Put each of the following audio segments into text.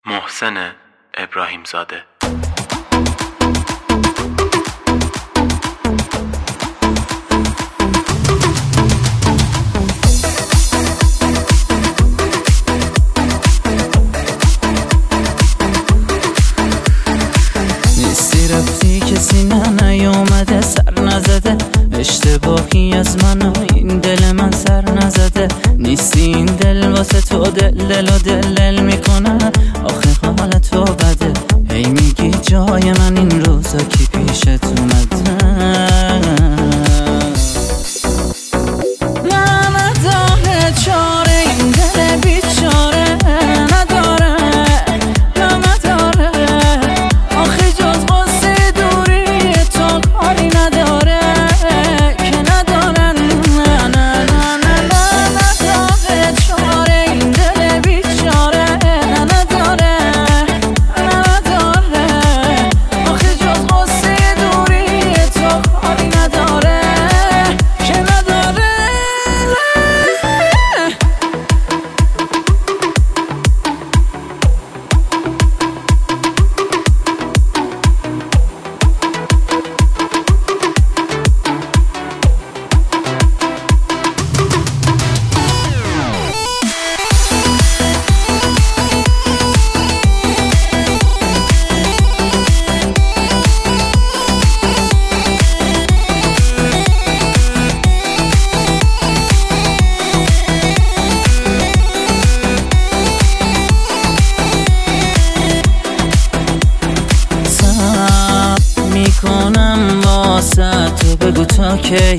محسن ابراهیمزاده. نیستی رفتی کسی نیومده سر نزده، اشتباهی از من و این دل من سر نزده. نیستی این دل واسه تو دل و دل میکنه، آخه حال تو بده. هی میگی جای من این روزا کی پیشت اومده. نداره چاره این دل بیچاره، نداره نداره، آخه جز قصه دوری تو کاری نداره که نداره. نه نه نه نه نه نداره چاره این دل بیچاره، نداره نداره، آخه جز قصه دوری تو کاری نداره که نداره. میکنم واسه تو بگو تا کی،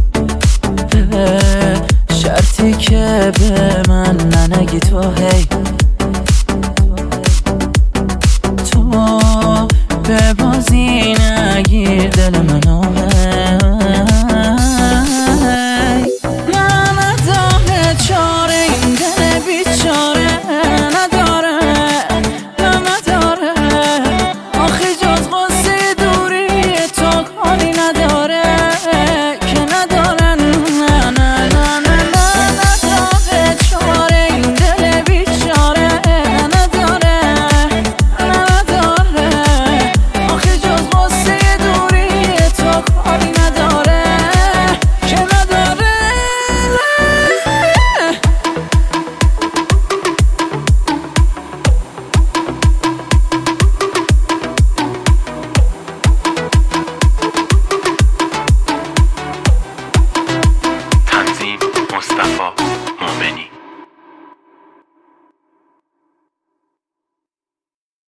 شرطی که به من ننگی تو هی.